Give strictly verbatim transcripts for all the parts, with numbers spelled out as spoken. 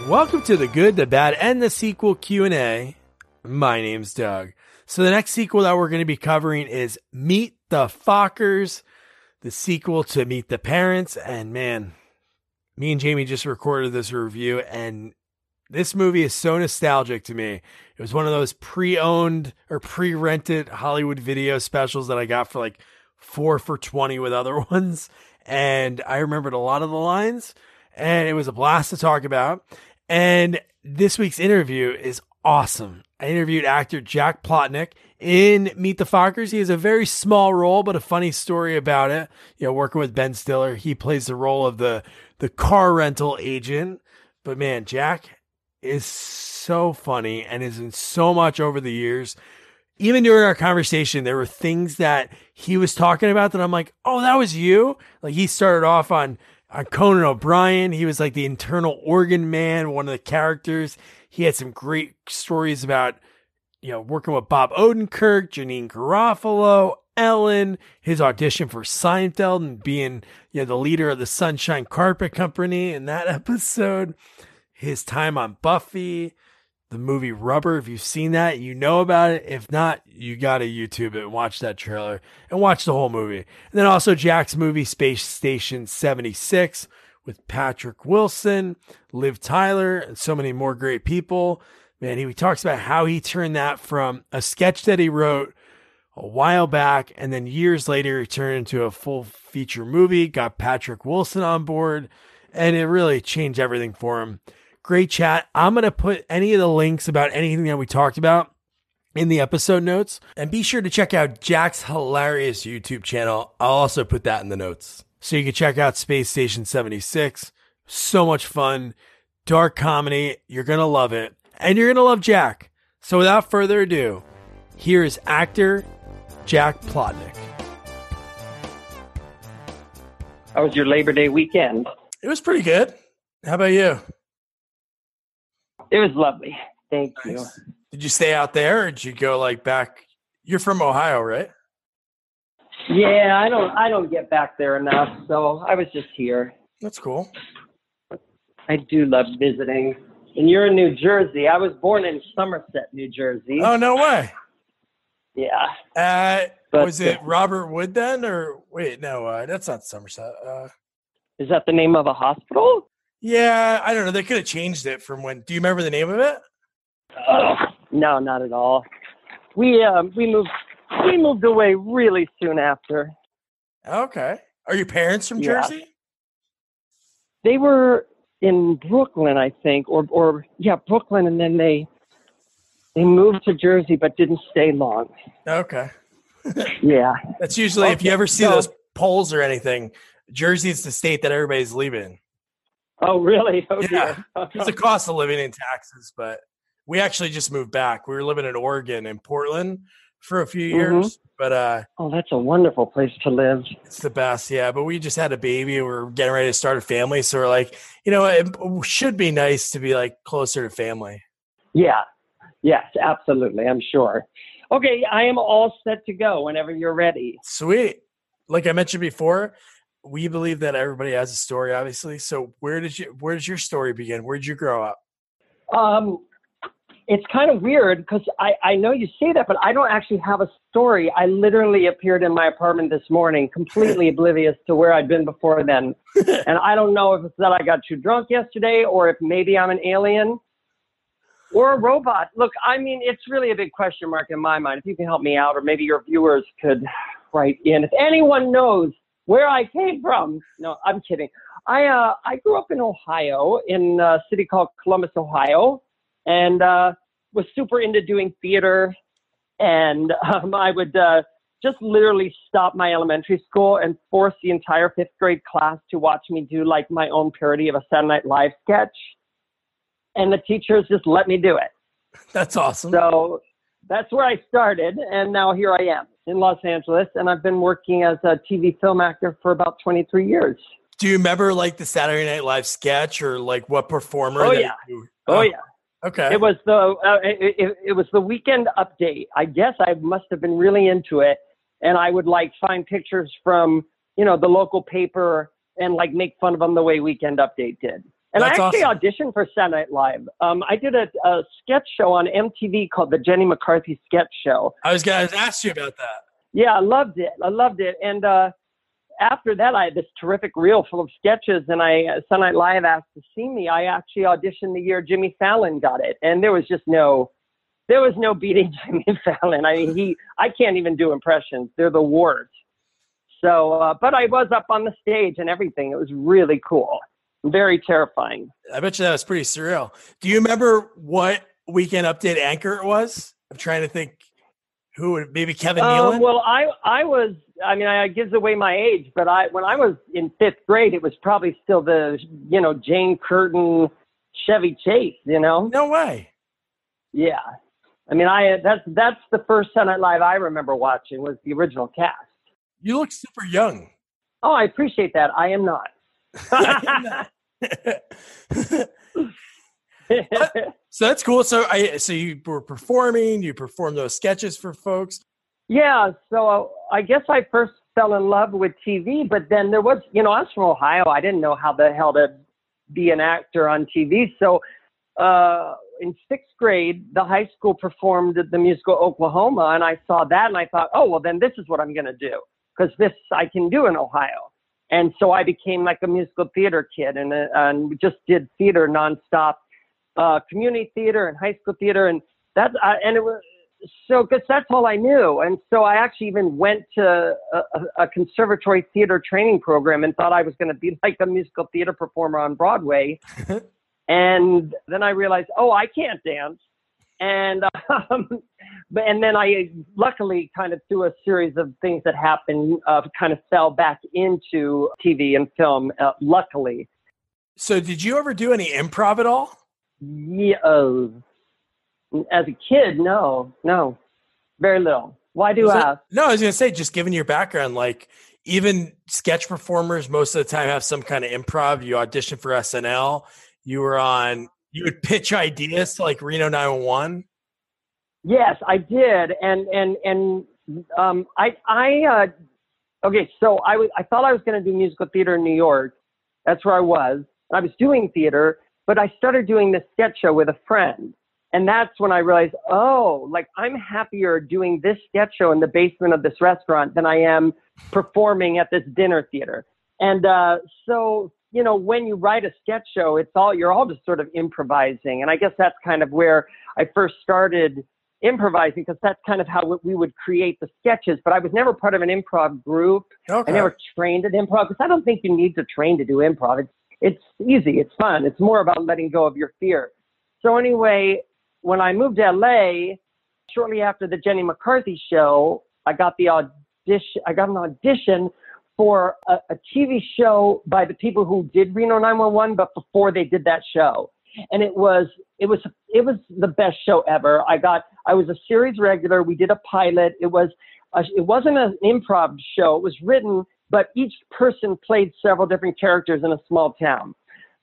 Welcome to the Good, the Bad, and the Sequel Q and A. My name's Doug. So the next sequel that we're going to be covering is Meet the Fockers, the sequel to Meet the Parents. And man, me and Jamie just recorded this review, and this movie is so nostalgic to me. It was one of those pre-owned or pre-rented Hollywood video specials that I got for like four for twenty with other ones. And I remembered a lot of the lines, and it was a blast to talk about. And this week's interview is awesome. I interviewed actor Jack Plotnick in Meet the Fockers. He has a very small role, but a funny story about it. You know, working with Ben Stiller, he plays the role of the, the car rental agent. But man, Jack is so funny and is in so much over the years. Even during our conversation, there were things that he was talking about that I'm like, oh, that was you? Like he started off on, on Conan O'Brien. He was like the internal organ man, one of the characters. He had some great stories about, you know, working with Bob Odenkirk, Janine Garofalo, Ellen, his audition for Seinfeld and being, you know, the leader of the Sunshine Carpet Company in that episode. His time on Buffy, the movie Rubber. If you've seen that, you know about it. If not, you got to YouTube it and watch that trailer and watch the whole movie. And then also Jack's movie Space Station seventy-six with Patrick Wilson, Liv Tyler, and so many more great people. Man, he talks about how he turned that from a sketch that he wrote a while back, and then years later he turned into a full feature movie, got Patrick Wilson on board, and it really changed everything for him. Great chat. I'm going to put any of the links about anything that we talked about in the episode notes. And be sure to check out Jack's hilarious YouTube channel. I'll also put that in the notes. So you can check out Space Station seventy-six. So much fun. Dark comedy. You're going to love it. And you're going to love Jack. So without further ado, here is actor Jack Plotnick. How was your Labor Day weekend? It was pretty good. How about you? It was lovely. Thank nice. you. Did you stay out there or did you go like back? You're from Ohio, right? Yeah, I don't I don't get back there enough, so I was just here. That's cool. I do love visiting. And you're in New Jersey. I was born in Somerset, New Jersey. Oh, no way. Yeah. Uh, but, was it Robert Wood then? Or wait, no, uh, that's not Somerset. Uh, is that the name of a hospital? Yeah, I don't know. They could have changed it from when. Do you remember the name of it? Oh, no, not at all. We um we moved we moved away really soon after. Okay. Are your parents from yeah. Jersey? They were in Brooklyn, I think, or or yeah, Brooklyn, and then they they moved to Jersey but didn't stay long. Okay. Yeah. That's usually okay. If you ever see so, those polls or anything, Jersey's the state that everybody's leaving. Oh, really? Oh, yeah. It's a cost of living in taxes, but we actually just moved back. We were living in Oregon and Portland for a few years, mm-hmm. but uh, oh, that's a wonderful place to live. It's the best, yeah. But we just had a baby and we're getting ready to start a family, so we're like, you know, it should be nice to be like closer to family. Yeah, yes, absolutely. I'm sure. Okay, I am all set to go whenever you're ready. Sweet. Like I mentioned before, we believe that everybody has a story, obviously. So where did you, where does your story begin? Where did you grow up? Um, it's kind of weird because I, I know you say that, but I don't actually have a story. I literally appeared in my apartment this morning, completely oblivious to where I'd been before then. And I don't know if it's that I got too drunk yesterday or if maybe I'm an alien or a robot. Look, I mean, it's really a big question mark in my mind. If you can help me out, or maybe your viewers could write in. If anyone knows where I came from. No, I'm kidding. I uh, I grew up in Ohio, in a city called Columbus, Ohio, and uh, was super into doing theater. And um, I would uh, just literally stop my elementary school and force the entire fifth grade class to watch me do like my own parody of a Saturday Night Live sketch. And the teachers just let me do it. That's awesome. So that's where I started, and now here I am in Los Angeles, and I've been working as a T V film actor for about twenty-three years. Do you remember like the Saturday Night Live sketch or like what performer? Oh, that yeah. You, oh, oh, yeah. Okay. It was the, uh, it, it, it was the Weekend Update. I guess I must have been really into it, and I would like find pictures from, you know, the local paper and like make fun of them the way Weekend Update did. And That's I actually awesome. auditioned for Saturday Night Live. Um, I did a, a sketch show on M T V called the Jenny McCarthy Sketch Show. I was going to ask you about that. Yeah, I loved it. I loved it. And uh, after that, I had this terrific reel full of sketches, and I uh, Saturday Night Live asked to see me. I actually auditioned the year Jimmy Fallon got it, and there was just no, there was no beating Jimmy Fallon. I mean, he, I can't even do impressions. They're the worst. So, uh, but I was up on the stage and everything. It was really cool. Very terrifying. I bet you that was pretty surreal. Do you remember what Weekend Update anchor it was? I'm trying to think who would, maybe Kevin Nealon? Um, well, I, I was, I mean, I, it gives away my age, but I, when I was in fifth grade, it was probably still the, you know, Jane Curtin, Chevy Chase, you know? No way. Yeah. I mean, I, that's, that's the first Saturday Night Live I remember watching was the original cast. You look super young. Oh, I appreciate that. I am not. So that's cool. So I, so you were performing, you performed those sketches for folks. Yeah. So uh, I guess I first fell in love with T V, but then there was, you know, I was from Ohio. I didn't know how the hell to be an actor on T V. So uh, in sixth grade, the high school performed the musical Oklahoma, and I saw that, and I thought, oh, well, then this is what I'm going to do, because this I can do in Ohio. And so I became like a musical theater kid, and, uh, and just did theater nonstop, uh, community theater and high school theater. And that's, uh, and it was so, cause that's all I knew. And so I actually even went to a, a conservatory theater training program and thought I was going to be like a musical theater performer on Broadway. And then I realized, oh, I can't dance. And, um, but, and then I luckily kind of through a series of things that happened, uh, kind of fell back into T V and film, uh, luckily. So did you ever do any improv at all? Yeah. Uh, as a kid, no, no, very little. Why do you ask? No, I was going to say, just given your background, like even sketch performers, most of the time have some kind of improv. You audition for S N L. You were on, you would pitch ideas to like Reno nine one one. Yes, I did. And, and, and, um, I, I, uh, okay. So I was, I thought I was going to do musical theater in New York. That's where I was. I was doing theater, but I started doing this sketch show with a friend. And that's when I realized, oh, like I'm happier doing this sketch show in the basement of this restaurant than I am performing at this dinner theater. And, uh, so, you know, when you write a sketch show, it's all, you're all just sort of improvising. And I guess that's kind of where I first started improvising, because that's kind of how we would create the sketches. But I was never part of an improv group. Okay. I never trained at improv, because I don't think you need to train to do improv. It's, it's easy. It's fun. It's more about letting go of your fear. So anyway, when I moved to L A, shortly after the Jenny McCarthy show, I got the audition, I got an audition for a, a T V show by the people who did Reno nine one one, but before they did that show. And it was, it was, it was the best show ever. I got, I was a series regular. We did a pilot. It was, a, it wasn't an improv show. It was written, but each person played several different characters in a small town.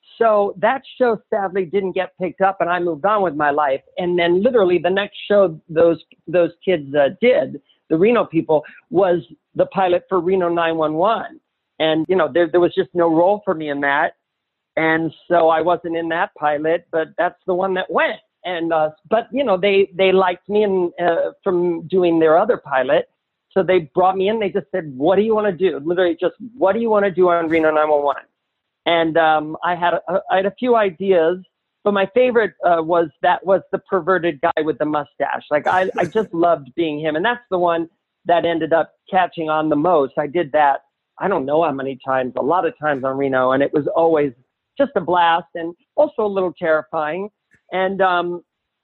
So that show sadly didn't get picked up, and I moved on with my life. And then literally the next show those, those kids uh, did, the Reno people, was the pilot for Reno nine one one. And, you know, there, there was just no role for me in that. And so I wasn't in that pilot, but that's the one that went. And, uh, but, you know, they, they liked me and, uh, from doing their other pilot. So they brought me in. They just said, what do you want to do? Literally just, what do you want to do on Reno nine one one? And um, I had a, I had a few ideas, but my favorite uh, was that was the perverted guy with the mustache. Like I, I just loved being him. And that's the one that ended up catching on the most. I did that, I don't know how many times, a lot of times on Reno. And it was always just a blast and also a little terrifying. And um,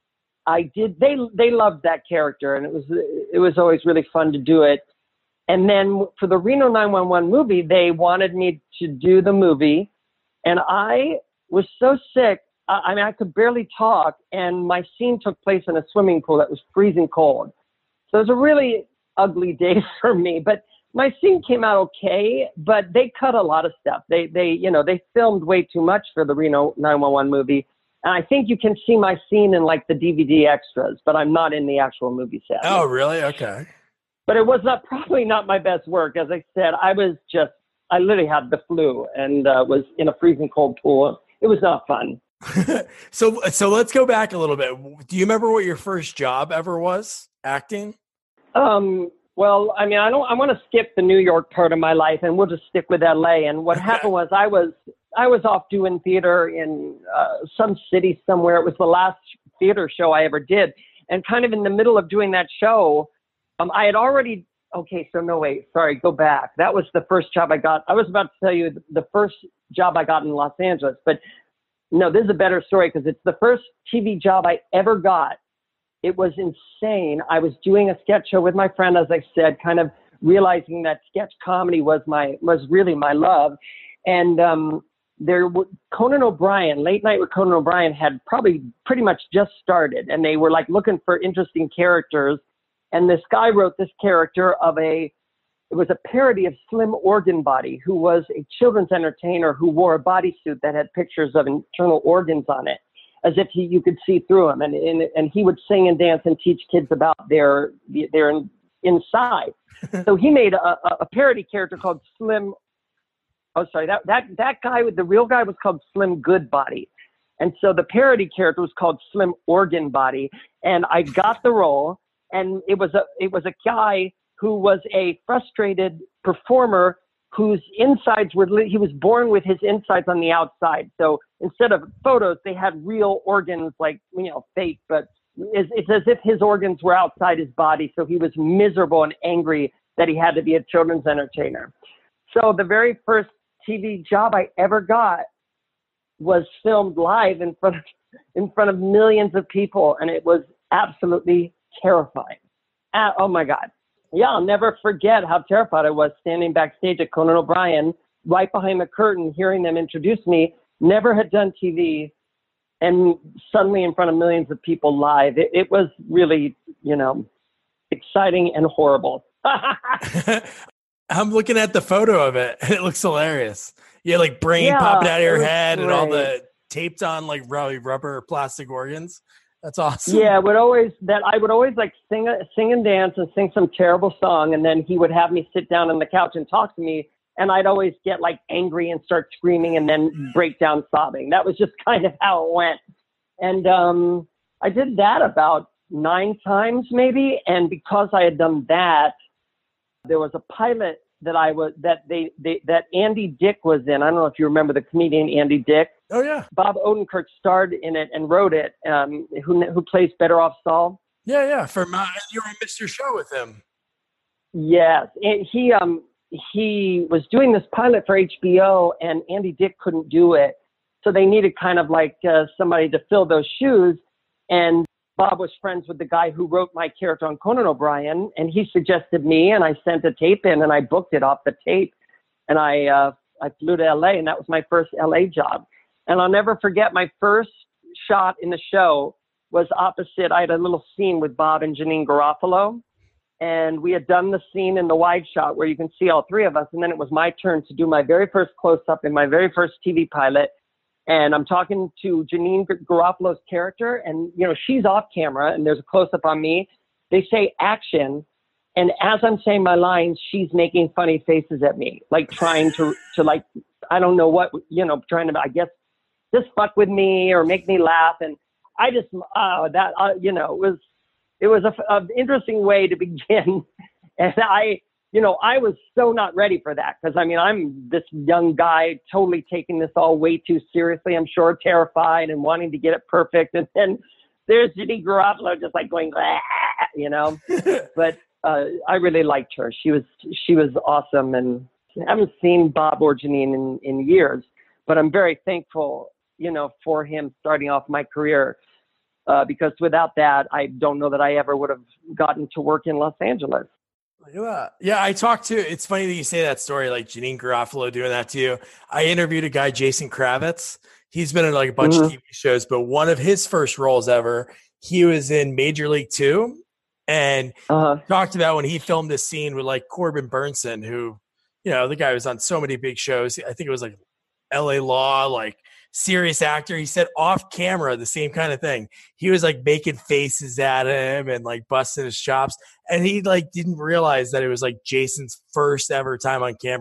I did, they, they loved that character, and it was, it was always really fun to do it. And then for the Reno nine one one movie, they wanted me to do the movie. And I was so sick. I mean, I could barely talk. And my scene took place in a swimming pool that was freezing cold. So it was a really ugly day for me. But my scene came out okay. But they cut a lot of stuff. They, they, you know, they filmed way too much for the Reno nine one one movie. And I think you can see my scene in like the D V D extras, but I'm not in the actual movie set. Oh, really? Okay. But it was not probably not my best work. As I said, I was just, I literally had the flu and uh, was in a freezing cold pool. it was not fun. so, so let's go back a little bit. Do you remember what your first job ever was acting? Um, well, I mean, I don't, I want to skip the New York part of my life and we'll just stick with L A. And what okay. happened was I was, I was off doing theater in uh, some city somewhere. It was the last theater show I ever did. And kind of in the middle of doing that show, um, I had already, okay, so no, wait, sorry, go back. That was the first job I got. I was about to tell you the first job I got in Los Angeles, but no, this is a better story because it's the first T V job I ever got. It was insane. I was doing a sketch show with my friend, as I said, kind of realizing that sketch comedy was my, was really my love. And, um, there, Conan O'Brien, Late Night with Conan O'Brien had probably pretty much just started, and they were like looking for interesting characters. And this guy wrote this character of a, it was a parody of Slim Organ Body, who was a children's entertainer who wore a bodysuit that had pictures of internal organs on it, as if he, you could see through him. And, and, and he would sing and dance and teach kids about their, their inside. So he made a, a parody character called Slim Oh, sorry, that, that, that guy, with the real guy was called Slim Goodbody. And so the parody character was called Slim Organ Body. And I got the role, and it was a, it was a guy who was a frustrated performer whose insides were, he was born with his insides on the outside. So instead of photos, they had real organs, like, you know, fake, but it's, it's as if his organs were outside his body. So he was miserable and angry that he had to be a children's entertainer. So the very first T V job I ever got was filmed live in front of, in front of millions of people. And it was absolutely terrifying. Uh, oh my God. Yeah. I'll never forget how terrified I was standing backstage at Conan O'Brien, right behind the curtain, hearing them introduce me. Never had done T V, and suddenly in front of millions of people live. It, it was really, you know, exciting and horrible. I'm looking at the photo of it. It looks hilarious. You had like brain yeah, popping out of your head great. And all the taped on like rubber plastic organs. That's awesome. Yeah, would always that I would always like sing sing and dance and sing some terrible song, and then he would have me sit down on the couch and talk to me, and I'd always get like angry and start screaming and then break down sobbing. That was just kind of how it went. And um, I did that about nine times maybe, and because I had done that, there was a pilot that I was, that they, they, that Andy Dick was in. I don't know if you remember the comedian Andy Dick. Oh yeah. Bob Odenkirk starred in it and wrote it. Um, who, who plays Better Off Saul? Yeah. Yeah. From, uh, you were on Mister Show with him. Yes. And he, um, he was doing this pilot for H B O, and Andy Dick couldn't do it. So they needed kind of like uh, somebody to fill those shoes. And Bob was friends with the guy who wrote my character on Conan O'Brien, and he suggested me, and I sent a tape in, and I booked it off the tape, and I uh, I flew to L A, and that was my first L A job. And I'll never forget, my first shot in the show was opposite. I had a little scene with Bob and Janine Garofalo, and we had done the scene in the wide shot where you can see all three of us, and then it was my turn to do my very first close-up in my very first T V pilot. And I'm talking to Janine Garofalo's character, and, you know, she's off camera, and there's a close-up on me. They say action, and as I'm saying my lines, she's making funny faces at me, like trying to, to like, I don't know what, you know, trying to, I guess, just fuck with me or make me laugh. And I just, uh, that, uh, you know, it was, it was a, a interesting way to begin. And I, you know, I was so not ready for that, because, I mean, I'm this young guy totally taking this all way too seriously, I'm sure, terrified and wanting to get it perfect. And then there's Janine Garofalo just like going, you know, but uh, I really liked her. She was, she was awesome. And I haven't seen Bob or Janine in, in years, but I'm very thankful, you know, for him starting off my career, uh, because without that, I don't know that I ever would have gotten to work in Los Angeles. Yeah. Yeah. I talked to, it's funny that you say that story, like Janine Garofalo doing that to you. I interviewed a guy, Jason Kravitz. He's been in like a bunch mm-hmm. of T V shows, but one of his first roles ever, he was in Major League Two, and uh-huh. talked about when he filmed this scene with like Corbin Burnson, who, you know, the guy was on so many big shows. I think it was like L A Law, like serious actor. He said off camera, the same kind of thing. He was like making faces at him and like busting his chops. And he like didn't realize that it was like Jason's first ever time on camera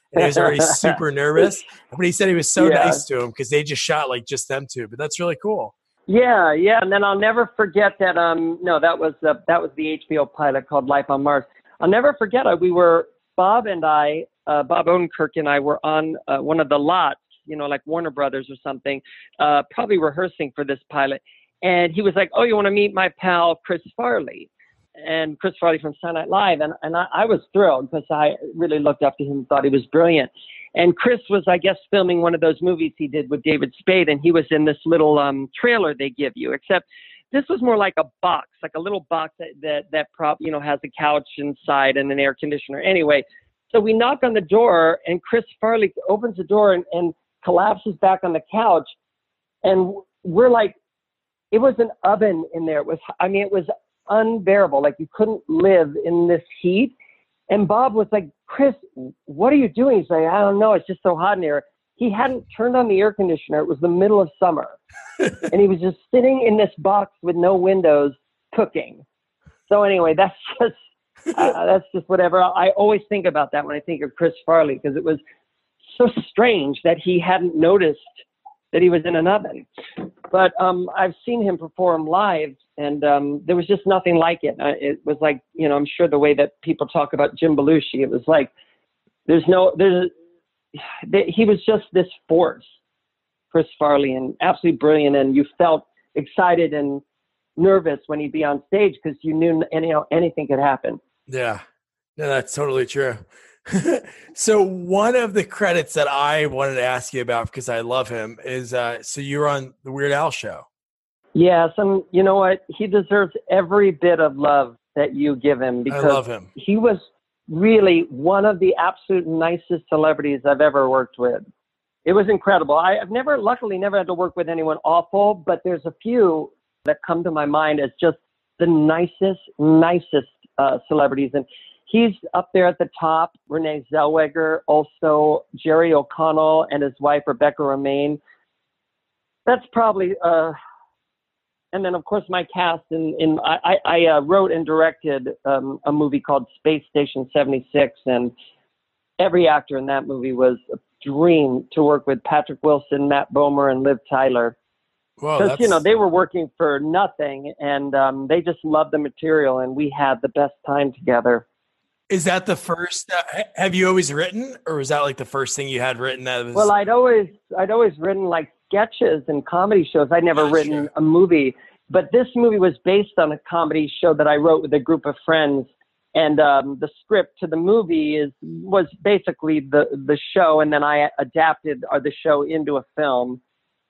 and he was already super nervous. But he said he was so Yeah. nice to him because they just shot like just them two. But that's really cool. Yeah, yeah. And then I'll never forget that. Um, no, that was uh, that was the H B O pilot called Life on Mars. I'll never forget it. We were Bob and I, uh, Bob Odenkirk and I were on uh, one of the lots, you know, like Warner Brothers or something, uh, probably rehearsing for this pilot. And he was like, "Oh, you want to meet my pal Chris Farley?" And Chris Farley from Saturday Night Live. And, and I, I was thrilled because I really looked up to him and thought he was brilliant. And Chris was, I guess, filming one of those movies he did with David Spade. And he was in this little um, trailer they give you, except this was more like a box, like a little box that, that, that prop, you know, has a couch inside and an air conditioner. Anyway, so we knock on the door and Chris Farley opens the door and, and collapses back on the couch. And we're like, it was an oven in there. It was, I mean, it was unbearable. Like you couldn't live in this heat. And Bob was like, "Chris, what are you doing?" He's like, "I don't know. It's just so hot in here." He hadn't turned on the air conditioner. It was the middle of summer. And he was just sitting in this box with no windows cooking. So anyway, that's just, uh, that's just whatever. I always think about that when I think of Chris Farley, because it was so strange that he hadn't noticed that he was in an oven. But um, I've seen him perform live, and um, there was just nothing like it. Uh, it was like, you know, I'm sure the way that people talk about Jim Belushi, it was like, there's no, there's, he was just this force, Chris Farley, and absolutely brilliant. And you felt excited and nervous when he'd be on stage because you knew any, you know, anything could happen. Yeah, no, that's totally true. So one of the credits that I wanted to ask you about, because I love him, is uh, so you were on the Weird Al show. Yes, and you know what? He deserves every bit of love that you give him because I love him. He was really one of the absolute nicest celebrities I've ever worked with. It was incredible. I, I've never, luckily, never had to work with anyone awful, but there's a few that come to my mind as just the nicest, nicest uh, celebrities. And he's up there at the top. Renee Zellweger, also Jerry O'Connell and his wife, Rebecca Romaine. That's probably, uh, and then of course my cast in, in I, I uh, wrote and directed um, a movie called Space Station seventy-six, and every actor in that movie was a dream to work with. Patrick Wilson, Matt Bomer, and Liv Tyler. Because, you know, they were working for nothing, and um, they just loved the material, and we had the best time together. Is that the first, uh, have you always written, or was that like the first thing you had written? That was... Well, I'd always, I'd always written like sketches and comedy shows. I'd never oh, written sure. a movie, but this movie was based on a comedy show that I wrote with a group of friends. And um, the script to the movie is was basically the, the show, and then I adapted uh, the show into a film,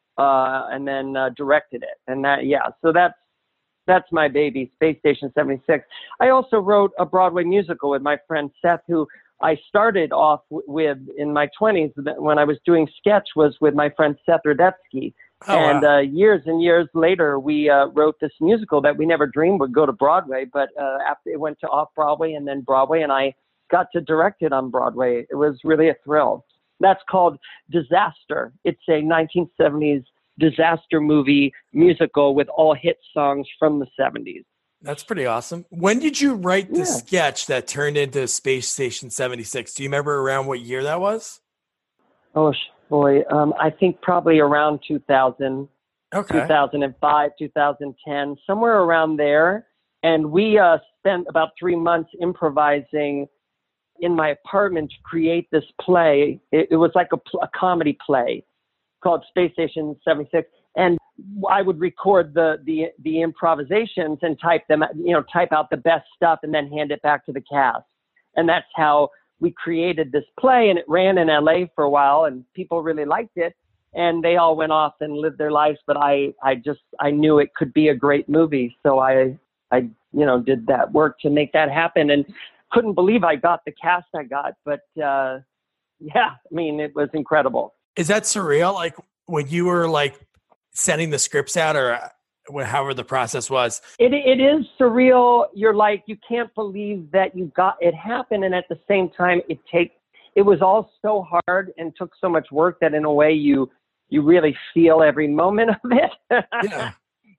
uh, and then uh, directed it. And that, yeah, so that's, that's my baby, Space Station seventy-six. I also wrote a Broadway musical with my friend Seth, who I started off w- with in my twenties when I was doing sketch, was with my friend Seth Rudetsky. Oh, and wow. uh, years and years later, we uh, wrote this musical that we never dreamed would go to Broadway, but uh, after it went to off-Broadway and then Broadway, and I got to direct it on Broadway. It was really a thrill. That's called Disaster. It's a nineteen seventies disaster movie musical with all hit songs from the seventies. That's pretty awesome. When did you write the Yeah. sketch that turned into Space Station seventy-six? Do you remember around what year that was? Oh, sh- boy. Um, I think probably around two thousand, Okay. two thousand five, two thousand ten, somewhere around there. And we uh, spent about three months improvising in my apartment to create this play. It, it was like a, pl- a comedy play called Space Station seventy-six. And I would record the, the, the improvisations and type them, you know, type out the best stuff and then hand it back to the cast. And that's how we created this play, and it ran in L A for a while, and people really liked it, and they all went off and lived their lives. But I, I just, I knew it could be a great movie. So I, I, you know, did that work to make that happen, and couldn't believe I got the cast I got. But uh, yeah, I mean, it was incredible. Is that surreal? Like when you were like sending the scripts out, or uh, however the process was? It it is surreal. You're like, you can't believe that you got it happen, and at the same time, it take it was all so hard and took so much work that in a way you you really feel every moment of it. Yeah.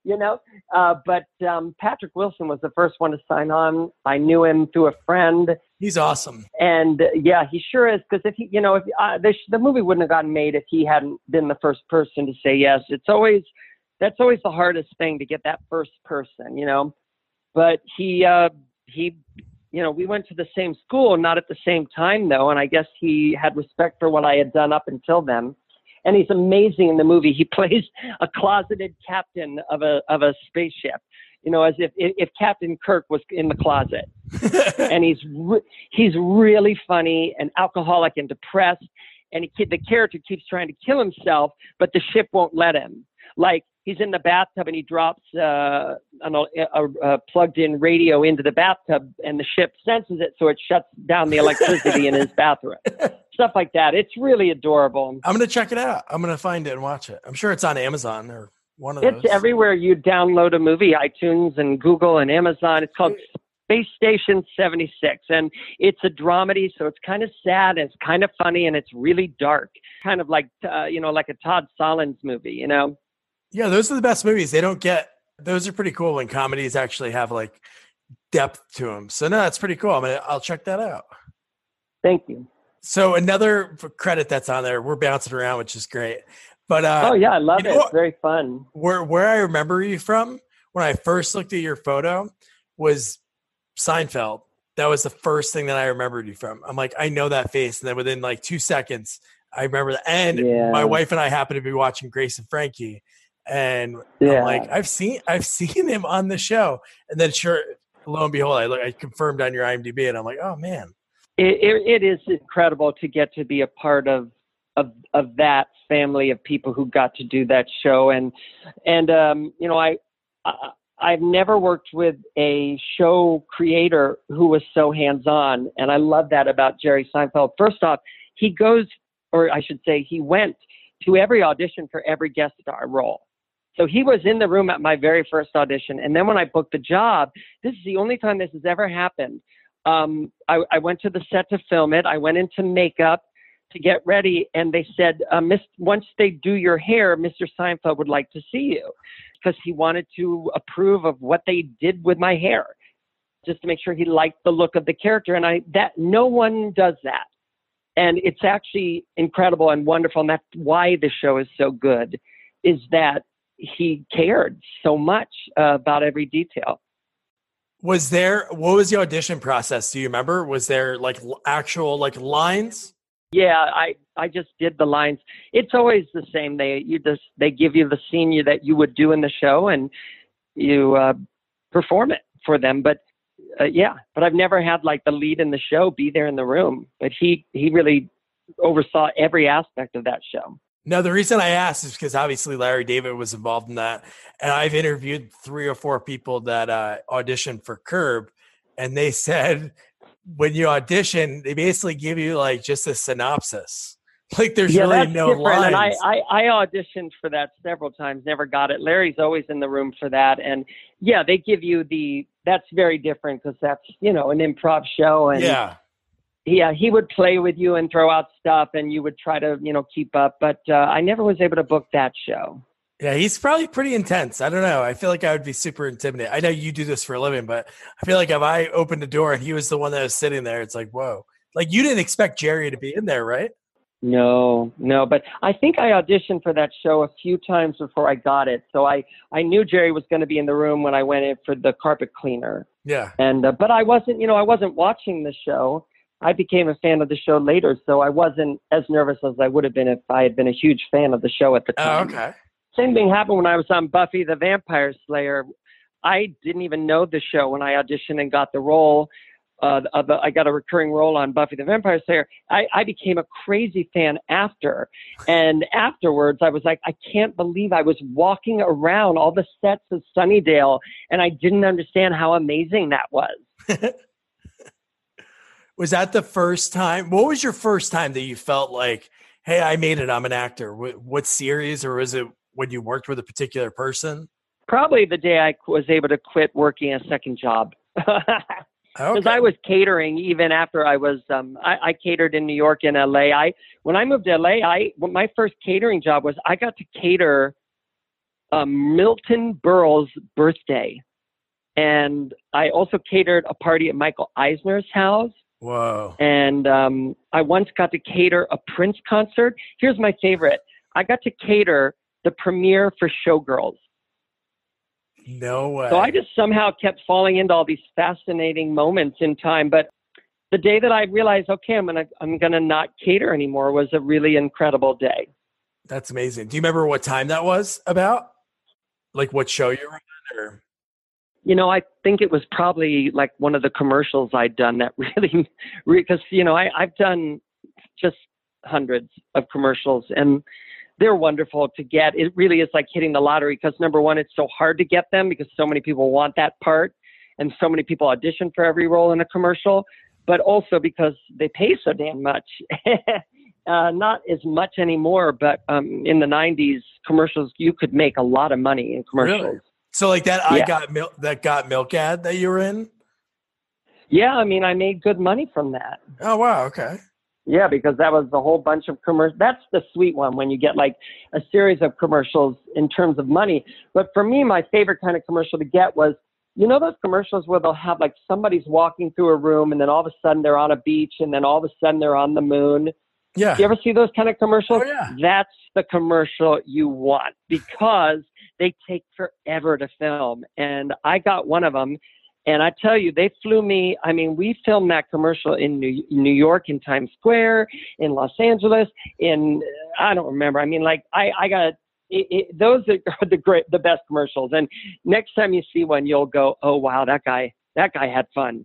you know. Uh, but um, Patrick Wilson was the first one to sign on. I knew him through a friend. He's awesome. And uh, yeah, he sure is. Because if he, you know, if uh, the, the movie wouldn't have gotten made if he hadn't been the first person to say yes. It's always, that's always the hardest thing, to get that first person, you know. But he, uh, he, you know, we went to the same school, not at the same time though. And I guess he had respect for what I had done up until then. And he's amazing in the movie. He plays a closeted captain of a of a spaceship, you know, as if if Captain Kirk was in the closet. And he's re- he's really funny and alcoholic and depressed. And he, the character keeps trying to kill himself, but the ship won't let him. Like, he's in the bathtub and he drops uh, an, a, a, a plugged-in radio into the bathtub, and the ship senses it, so it shuts down the electricity in his bathroom. Stuff like that. It's really adorable. I'm going to check it out. I'm going to find it and watch it. I'm sure it's on Amazon or one of it's those. It's everywhere you download a movie, iTunes and Google and Amazon. It's called Space Station seventy-six, and it's a dramedy, so it's kind of sad, and it's kind of funny, and it's really dark, kind of like, uh, you know, like a Todd Solondz movie, you know? Yeah, those are the best movies. They don't get, those are pretty cool when comedies actually have like depth to them. So no, that's pretty cool. I'm gonna, I'll check that out. Thank you. So another credit that's on there, we're bouncing around, which is great. But uh, oh yeah, I love it. It's very fun. Where where I remember you from when I first looked at your photo was Seinfeld. That was the first thing that I remembered you from. I'm like, I know that face, and then within like two seconds, I remember that. And yeah. my wife and I happened to be watching Grace and Frankie. And yeah. I'm like, I've seen, I've seen him on the show, and then sure, lo and behold, I look, I confirmed on your IMDb, and I'm like, oh man, it, it, it is incredible to get to be a part of, of, of that family of people who got to do that show, and, and um, you know, I, I, I've never worked with a show creator who was so hands-on, and I love that about Jerry Seinfeld. First off, he goes, or I should say, he went to every audition for every guest star role. So he was in the room at my very first audition. And then when I booked the job, this is the only time this has ever happened. Um, I, I went to the set to film it. I went into makeup to get ready. And they said, uh, Miss, once they do your hair, Mister Seinfeld would like to see you, because he wanted to approve of what they did with my hair, just to make sure he liked the look of the character. And I, that no one does that. And it's actually incredible and wonderful. And that's why the show is so good, is that he cared so much uh, about every detail. Was there, what was the audition process? Do you remember? Was there like actual like lines? Yeah, I, I just did the lines. It's always the same. They, you just, they give you the scene you, that you would do in the show, and you uh, perform it for them. But uh, yeah, but I've never had like the lead in the show be there in the room, but he, he really oversaw every aspect of that show. No, the reason I asked is because obviously Larry David was involved in that. And I've interviewed three or four people that uh, auditioned for Curb, and they said when you audition, they basically give you like just a synopsis. Like there's yeah, really that's no different. lines. And I, I, I auditioned for that several times, never got it. Larry's always in the room for that. And yeah, they give you the, that's very different because that's, you know, an improv show. And yeah. Yeah, he would play with you and throw out stuff, and you would try to, you know, keep up. But uh, I never was able to book that show. Yeah, he's probably pretty intense. I don't know. I feel like I would be super intimidated. I know you do this for a living, but I feel like if I opened the door and he was the one that was sitting there, it's like, whoa. Like you didn't expect Jerry to be in there, right? No, no. But I think I auditioned for that show a few times before I got it. So I, I knew Jerry was going to be in the room when I went in for the carpet cleaner. Yeah. And uh, but I wasn't, you know, I wasn't watching the show. I became a fan of the show later, so I wasn't as nervous as I would have been if I had been a huge fan of the show at the time. Oh, okay. Same thing happened when I was on Buffy the Vampire Slayer. I didn't even know the show when I auditioned and got the role. Uh, of the, I got a recurring role on Buffy the Vampire Slayer. I, I became a crazy fan after. And afterwards, I was like, I can't believe I was walking around all the sets of Sunnydale, and I didn't understand how amazing that was. Was that the first time? What was your first time that you felt like, hey, I made it, I'm an actor? What, what series, or was it when you worked with a particular person? Probably the day I was able to quit working a second job. Because Okay. I was catering even after I was, um, I, I catered in New York and L A. I, when I moved to L A, I, well, my first catering job was I got to cater um, Milton Berle's birthday. And I also catered a party at Michael Eisner's house. Whoa. And um, I once got to cater a Prince concert. Here's my favorite. I got to cater the premiere for Showgirls. No way. So I just somehow kept falling into all these fascinating moments in time. But the day that I realized, okay, I'm gonna I'm gonna not cater anymore was a really incredible day. That's amazing. Do you remember what time that was about? Like what show you were on? Or? You know, I think it was probably like one of the commercials I'd done that really, because, you know, I, I've done just hundreds of commercials and they're wonderful to get. It really is like hitting the lottery because, number one, it's so hard to get them because so many people want that part and so many people audition for every role in a commercial, but also because they pay so damn much. uh, not as much anymore, but um, in the nineties, commercials, you could make a lot of money in commercials. Really? So like that I yeah. got milk that got milk ad that you were in? Yeah, I mean, I made good money from that. Oh wow, okay. Yeah, because that was a whole bunch of commercials. That's the sweet one when you get like a series of commercials in terms of money. But for me, my favorite kind of commercial to get was, you know, those commercials where they'll have like somebody's walking through a room and then all of a sudden they're on a beach and then all of a sudden they're on the moon. Yeah. You ever see those kind of commercials? Oh, yeah. That's the commercial you want because they take forever to film. And I got one of them. And I tell you, they flew me. I mean, we filmed that commercial in New, New York, in Times Square, in Los Angeles, in, I don't remember. I mean, like, I, I got, it, it, those are the great, the best commercials. And next time you see one, you'll go, oh, wow, that guy, that guy had fun.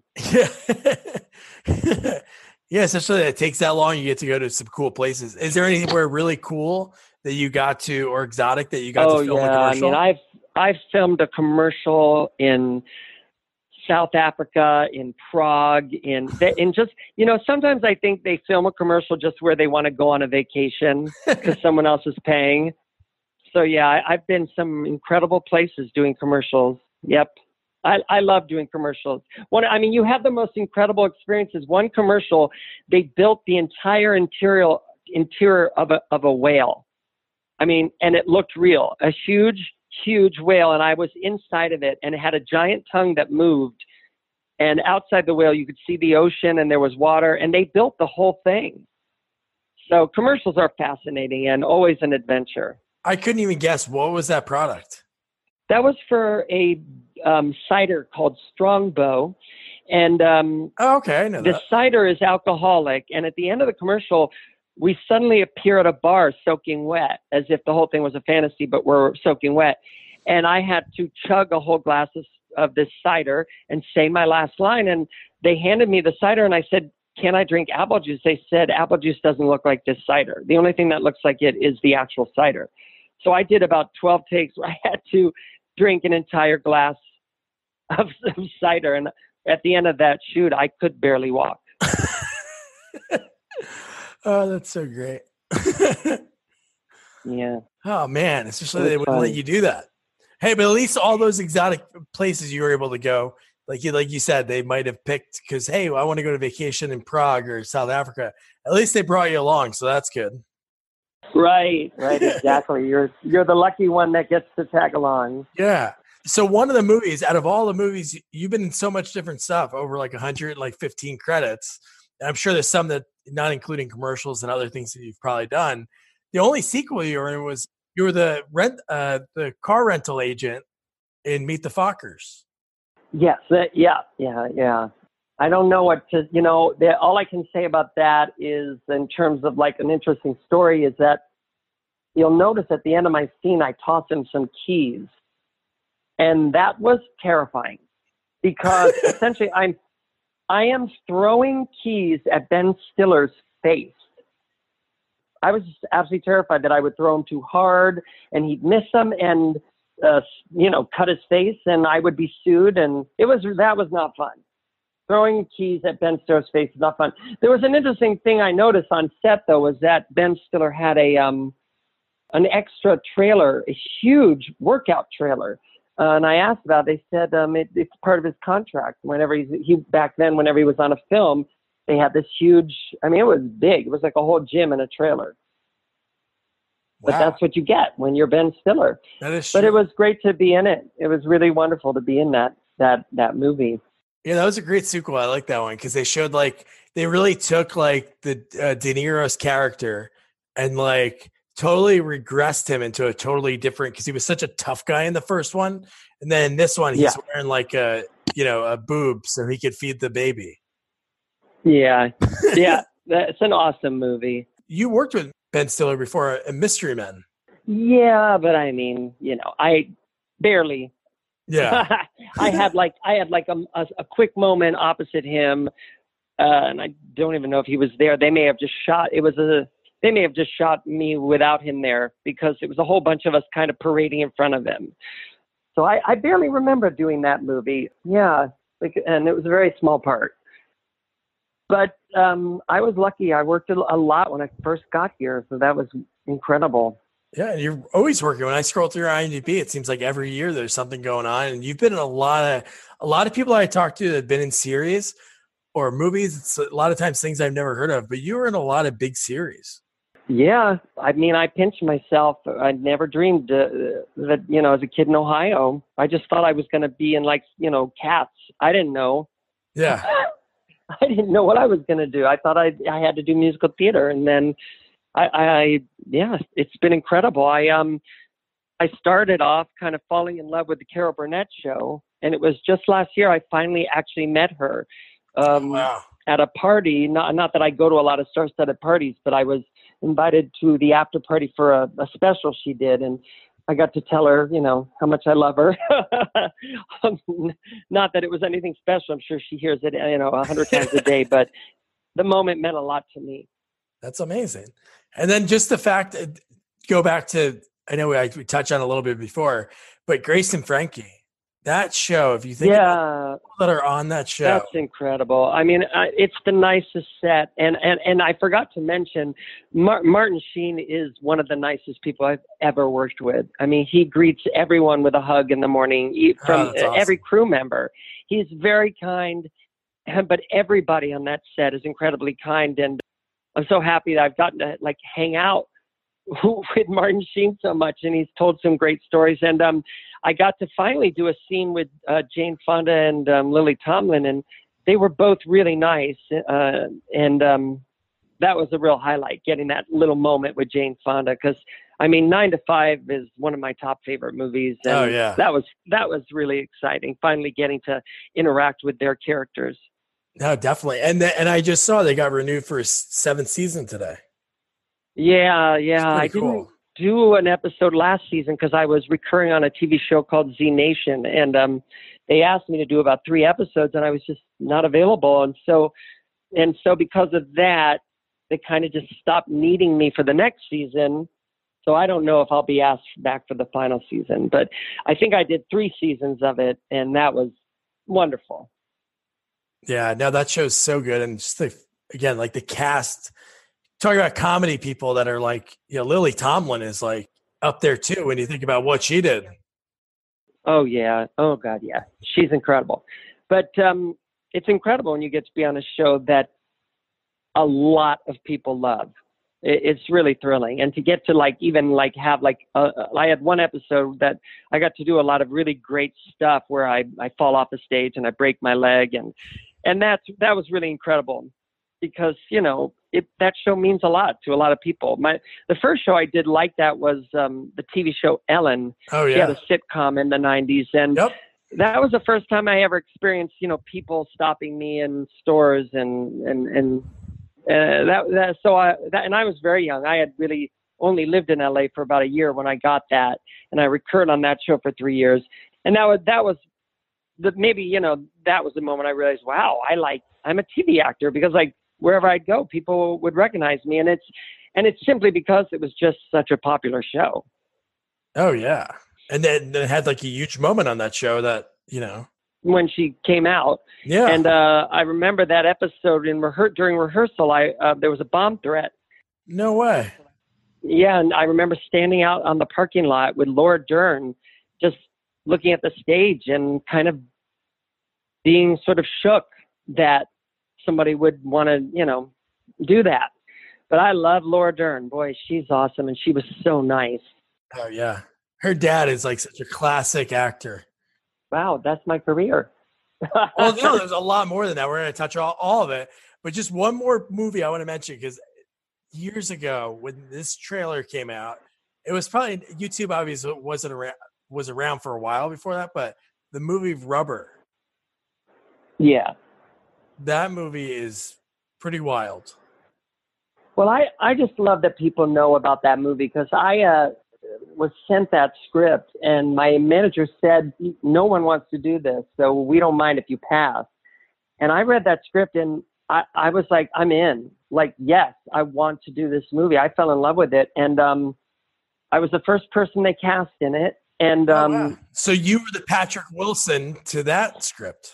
Yeah. Yeah, especially that it takes that long. You get to go to some cool places. Is there anywhere really cool that you got to, or exotic that you got oh, to film yeah. a commercial? I mean, I've, I've filmed a commercial in South Africa, in Prague, in, in just, you know, sometimes I think they film a commercial just where they want to go on a vacation because someone else is paying. So yeah, I, I've been some incredible places doing commercials. Yep. I, I love doing commercials. One, I mean, you have the most incredible experiences. One commercial, they built the entire interior, interior of a, of a whale. I mean, and it looked real, a huge, huge whale. And I was inside of it and it had a giant tongue that moved. And outside the whale, you could see the ocean and there was water and they built the whole thing. So commercials are fascinating and always an adventure. I couldn't even guess. What was that product? That was for a um, cider called Strongbow. And um, oh, okay, I know the that. cider is alcoholic. And at the end of the commercial, we suddenly appear at a bar soaking wet, as if the whole thing was a fantasy, but we're soaking wet. And I had to chug a whole glass of, of this cider and say my last line. And they handed me the cider and I said, can I drink apple juice? They said, apple juice doesn't look like this cider. The only thing that looks like it is the actual cider. So I did about twelve takes where I had to drink an entire glass of, of cider. And at the end of that shoot, I could barely walk. Oh, that's so great. Yeah. Oh, man. Especially It they was wouldn't fun. let you do that. Hey, but at least all those exotic places you were able to go, like you, like you said, they might have picked because, hey, I want to go to vacation in Prague or South Africa. At least they brought you along. So that's good. Right, right, exactly. You're you're the lucky one that gets to tag along. Yeah. So one of the movies, out of all the movies, you've been in so much different stuff, over like one hundred, like fifteen credits. And I'm sure there's some that, not including commercials and other things that you've probably done. The only sequel you were in was you were the rent, uh, the car rental agent in Meet the Fockers. Yes, that, yeah, yeah, yeah. I don't know what to, you know, the, all I can say about that is, in terms of like an interesting story, is that you'll notice at the end of my scene, I toss him some keys. And that was terrifying because essentially I'm, I am throwing keys at Ben Stiller's face. I was just absolutely terrified that I would throw them too hard and he'd miss them and, uh, you know, cut his face and I would be sued. And it was, that was not fun. Throwing keys at Ben Stiller's face is not fun. There was an interesting thing I noticed on set, though, was that Ben Stiller had a um, an extra trailer, a huge workout trailer. Uh, and I asked about it. They said um, it, it's part of his contract. Whenever he's, he, back then, whenever he was on a film, they had this huge, I mean, it was big. It was like a whole gym in a trailer. But Wow. that's what you get when you're Ben Stiller. That is But true. it was great to be in it. It was really wonderful to be in that that that movie. Yeah, that was a great sequel. I like that one because they showed like they really took like the uh, De Niro's character and like totally regressed him into a totally different because he was such a tough guy in the first one, and then this one he's Yeah. wearing like a you know a boob so he could feed the baby. Yeah, yeah, that's an awesome movie. You worked with Ben Stiller before in Mystery Men. Yeah, but I mean, you know, I barely. Yeah, I had like I had like a, a, a quick moment opposite him, uh, and I don't even know if he was there. They may have just shot. It was a. They may have just shot me without him there because it was a whole bunch of us kind of parading in front of him. So I, I barely remember doing that movie. Yeah, like, and it was a very small part. But um, I was lucky. I worked a a lot when I first got here, so that was incredible. yeah, and you're always working. When I scroll through your IMDb, it seems like every year there's something going on, and you've been in a lot of a lot of people I talked to that have been in series or movies. It's a lot of times things I've never heard of, but you were in a lot of big series. Yeah, I mean, I pinched myself. I never dreamed uh, that, you know, as a kid in Ohio, I just thought I was going to be in like, you know, Cats. I didn't know. Yeah. I didn't know what I was going to do. I thought I I had to do musical theater, and then I, I yeah, it's been incredible. I um I started off kind of falling in love with the Carol Burnett show, and it was just last year I finally actually met her um, Wow. at a party. Not not that I go to a lot of star-studded parties, but I was invited to the after party for a, a special she did, and I got to tell her, you know, how much I love her. Not that it was anything special. I'm sure she hears it, you know, a hundred times a day, but the moment meant a lot to me. That's amazing. And then just the fact that go back to, I know we, we touched on a little bit before, but Grace and Frankie, that show, if you think Yeah. about people that are on that show. That's incredible. I mean, uh, it's the nicest set. And, and, and I forgot to mention, Mar- Martin Sheen is one of the nicest people I've ever worked with. I mean, he greets everyone with a hug in the morning he- from Oh, that's awesome. every crew member. He's very kind, but everybody on that set is incredibly kind. And I'm so happy that I've gotten to like hang out with Martin Sheen so much, and he's told some great stories. And um, I got to finally do a scene with uh, Jane Fonda and um, Lily Tomlin, and they were both really nice. Uh, and um, that was a real highlight, getting that little moment with Jane Fonda, because I mean, Nine to Five is one of my top favorite movies, and Oh, yeah. that was that was really exciting. Finally, getting to interact with their characters. No, definitely. And the, and I just saw they got renewed for a s- seventh season today. Yeah, yeah. I It's pretty didn't cool. do an episode last season because I was recurring on a T V show called Z Nation, and um, they asked me to do about three episodes, and I was just not available. And so, and so because of that, they kind of just stopped needing me for the next season. So I don't know if I'll be asked back for the final season, but I think I did three seasons of it, and that was wonderful. Yeah, no, that show's so good. And just the, again, like the cast, talking about comedy people that are like, you know, Lily Tomlin is like up there too when you think about what she did. Oh yeah. Oh God, yeah. She's incredible. But um, it's incredible when you get to be on a show that a lot of people love. It, it's really thrilling, and to get to like even like have like uh, I had one episode that I got to do a lot of really great stuff where I I fall off the stage and I break my leg, and and that's that was really incredible because you know it that show means a lot to a lot of people. My the first show I did like that was um, the T V show Ellen. Oh, She yeah. had a sitcom in the nineties, and Yep. that was the first time I ever experienced, you know, people stopping me in stores and and and uh, that that so I that and I was very young. I had really only lived in L A for about a year when I got that, and I recurred on that show for three years. And that was that was the maybe you know that was the moment I realized, wow, I like I'm a T V actor, because like wherever I'd go, people would recognize me, and it's and it's simply because it was just such a popular show. Oh, yeah. And then, then it had like a huge moment on that show that, you know, When she came out, yeah. and uh, I remember that episode in rehe- during rehearsal. I uh, there was a bomb threat. No way. Yeah, and I remember standing out on the parking lot with Laura Dern, just looking at the stage and kind of being sort of shook that somebody would want to, you know, do that. But I love Laura Dern. Boy, she's awesome, and she was so nice. Oh yeah, her dad is like such a classic actor. Wow, that's my career. Well, no, there's a lot more than that. We're going to touch all, all of it, but just one more movie I want to mention, because years ago when this trailer came out, it was probably YouTube obviously wasn't around, was around for a while before that, but the movie Rubber. Yeah. That movie is pretty wild. Well, I, I just love that people know about that movie, because I uh, was sent that script and my manager said, no one wants to do this, so we don't mind if you pass. And I read that script and I, I was like, I'm in. Like, yes, I want to do this movie. I fell in love with it. And um, I was the first person they cast in it. And um, oh, wow. So you were the Patrick Wilson to that script?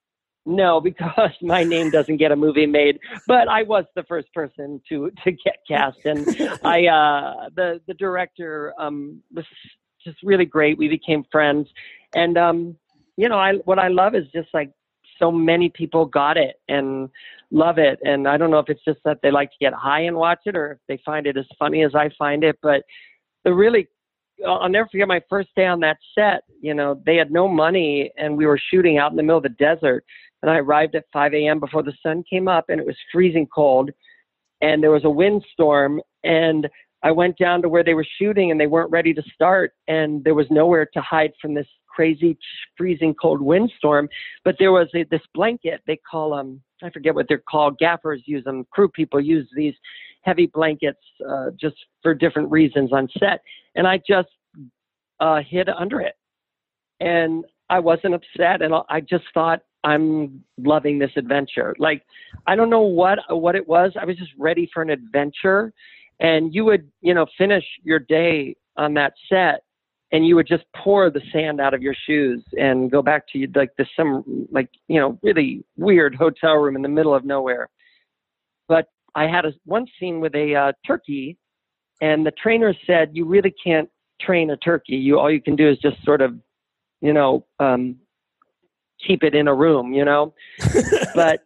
No, because my name doesn't get a movie made, but I was the first person to, to get cast. And I, uh, the, the director, um, was just really great. We became friends. And, um, you know, I, what I love is just like so many people got it and love it. And I don't know if it's just that they like to get high and watch it, or if they find it as funny as I find it, but the really, I'll never forget my first day on that set. You know, they had no money and we were shooting out in the middle of the desert. And I arrived at five a.m. before the sun came up, and it was freezing cold, and there was a windstorm, and I went down to where they were shooting and they weren't ready to start, and there was nowhere to hide from this crazy freezing cold windstorm. But there was a, this blanket they call um I forget what they're called. Gaffers use them. Crew people use these heavy blankets uh, just for different reasons on set. And I just uh, hid under it, and I wasn't upset, and I just thought, I'm loving this adventure. Like, I don't know what, what it was. I was just ready for an adventure. And you would, you know, finish your day on that set and you would just pour the sand out of your shoes and go back to like the, some like, you know, really weird hotel room in the middle of nowhere. But I had a, one scene with a uh, turkey, and the trainer said, you really can't train a turkey. You, all you can do is just sort of, you know, um, keep it in a room, you know. But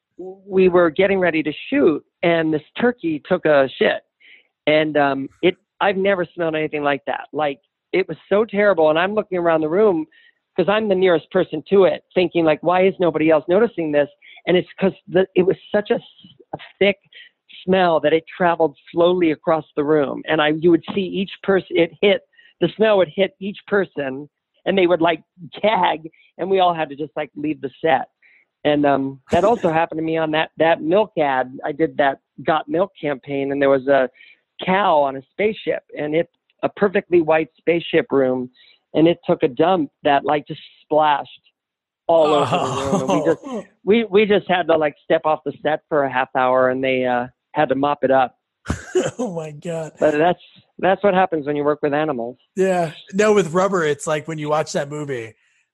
we were getting ready to shoot, and this turkey took a shit, and um it I've never smelled anything like that. Like, it was so terrible. And I'm looking around the room because I'm the nearest person to it, thinking like, why is nobody else noticing this? And it's because it was such a, a thick smell that it traveled slowly across the room, and I you would see each person, it hit the smell would hit each person, and they would like gag, and we all had to just like leave the set. And um, that also happened to me on that, that milk ad. I did that Got Milk campaign, and there was a cow on a spaceship, and it, a perfectly white spaceship room, and it took a dump that like just splashed all oh. over the room. And we just, we, we just had to like step off the set for a half hour, and they uh, had to mop it up. Oh my God. But that's, that's what happens when you work with animals. Yeah. No, with Rubber, it's like when you watch that movie,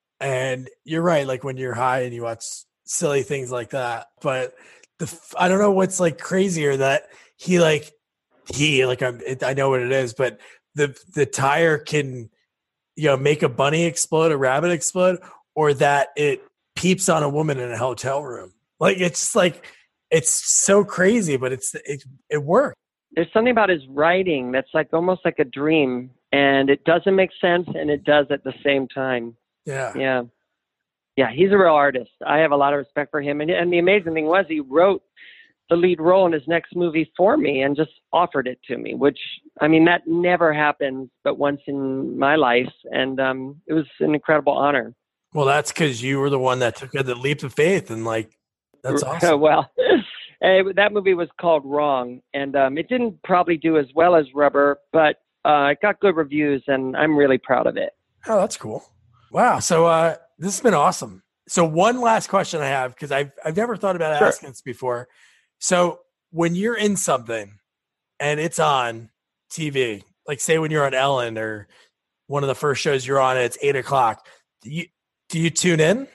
and you're right. Like when you're high and you watch silly things like that, but the, I don't know what's like crazier, that he like, he like, I'm, it, I know what it is, but the, the tire can, you know, make a bunny explode, a rabbit explode, or that it peeps on a woman in a hotel room. Like, it's just like, it's so crazy, but it's, it, it worked. There's something about his writing that's like almost like a dream, and it doesn't make sense, and it does at the same time. Yeah. Yeah. Yeah. He's a real artist. I have a lot of respect for him. And, and the amazing thing was, he wrote the lead role in his next movie for me and just offered it to me, which, I mean, that never happens but once in my life. And um, it was an incredible honor. Well, that's because you were the one that took the leap of faith, and like, that's awesome. Well, that movie was called Wrong, and um, it didn't probably do as well as Rubber, but uh, it got good reviews, and I'm really proud of it. Oh, that's cool. Wow. So uh, this has been awesome. So one last question I have, because I've, I've never thought about Sure. asking this before. So when you're in something and it's on T V, like say when you're on Ellen or one of the first shows you're on, it's eight o'clock. Do you, do you tune in?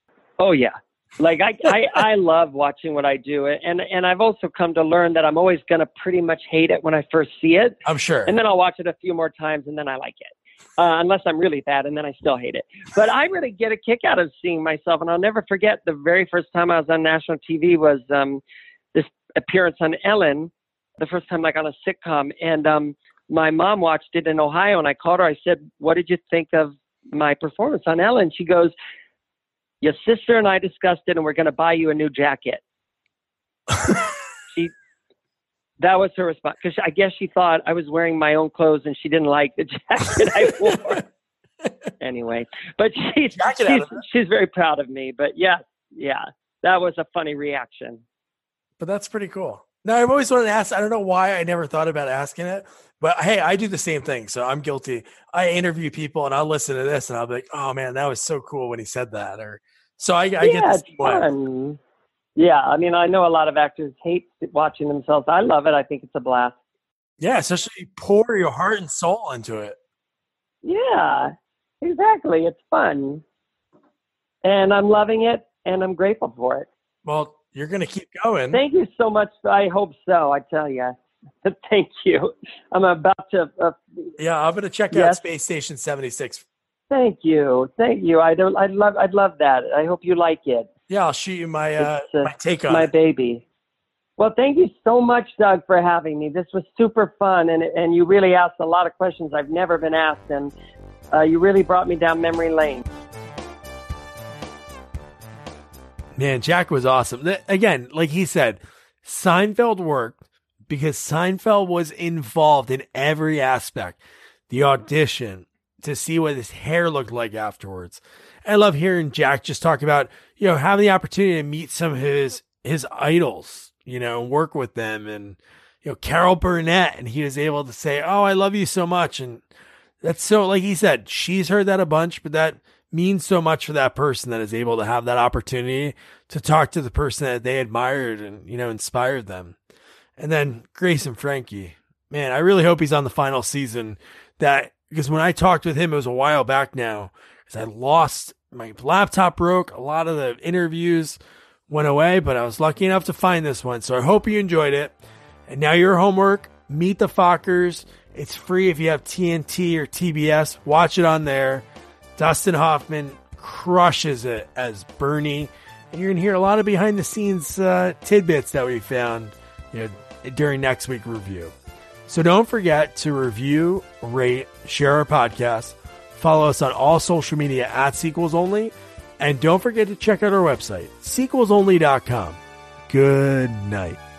Oh yeah. Like I, I, I love watching what I do. And, and I've also come to learn that I'm always going to pretty much hate it when I first see it. I'm sure. And then I'll watch it a few more times and then I like it. Uh, unless I'm really bad, and then I still hate it. But I really get a kick out of seeing myself. And I'll never forget the very first time I was on national T V was um, this appearance on Ellen. the first time like on a sitcom. And um, my mom watched it in Ohio, and I called her. I said, what did you think of my performance on Ellen? She goes, your sister and I discussed it, and we're going to buy you a new jacket. she, that was her response. Because I guess she thought I was wearing my own clothes, and she didn't like the jacket I wore. Anyway, but she's, she's, she's very proud of me. But yeah, yeah, that was a funny reaction. But that's pretty cool. Now, I've always wanted to ask, I don't know why I never thought about asking it, but hey, I do the same thing. So I'm guilty. I interview people and I'll listen to this and I'll be like, oh man, that was so cool when he said that. Or so I, I yeah, get this it's fun. Yeah. I mean, I know a lot of actors hate watching themselves. I love it. I think it's a blast. Yeah. Especially pour your heart and soul into it. Yeah, exactly. It's fun. And I'm loving it and I'm grateful for it. Well, you're going to keep going. Thank you so much. I hope so. I tell you. Thank you. I'm about to. Uh, yeah, I'm going to check yes. out Space Station seventy-six. Thank you. Thank you. I don't. I'd love. I'd love that. I hope you like it. Yeah, I'll shoot you my uh, uh, my take on my it. baby. Well, thank you so much, Doug, for having me. This was super fun, and and you really asked a lot of questions I've never been asked, and uh, you really brought me down memory lane. Man, Jack was awesome. Again, like he said, Seinfeld worked because Seinfeld was involved in every aspect. The audition, to see what his hair looked like afterwards. I love hearing Jack just talk about, you know, having the opportunity to meet some of his, his idols, you know, and work with them. And, you know, Carol Burnett, and he was able to say, oh, I love you so much. And that's so, like he said, she's heard that a bunch, but that means so much for that person that is able to have that opportunity to talk to the person that they admired and, you know, inspired them. And then Grace and Frankie, man, I really hope he's on the final season. That because when I talked with him, it was a while back now, because I lost my laptop, broke, a lot of the interviews went away, but I was lucky enough to find this one. So I hope you enjoyed it. And now your homework, Meet the Fockers. It's free if you have T N T or T B S. Watch it on there. Dustin Hoffman crushes it as Bernie. And you're going to hear a lot of behind the scenes uh, tidbits that we found, you know, during next week's review. So don't forget to review, rate, share our podcast. Follow us on all social media at Sequels Only. And don't forget to check out our website, sequels only dot com. Good night.